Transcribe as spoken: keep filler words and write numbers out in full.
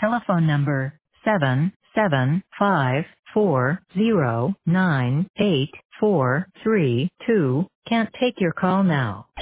Telephone number seven seven five four zero nine eight four three two can't take your call now.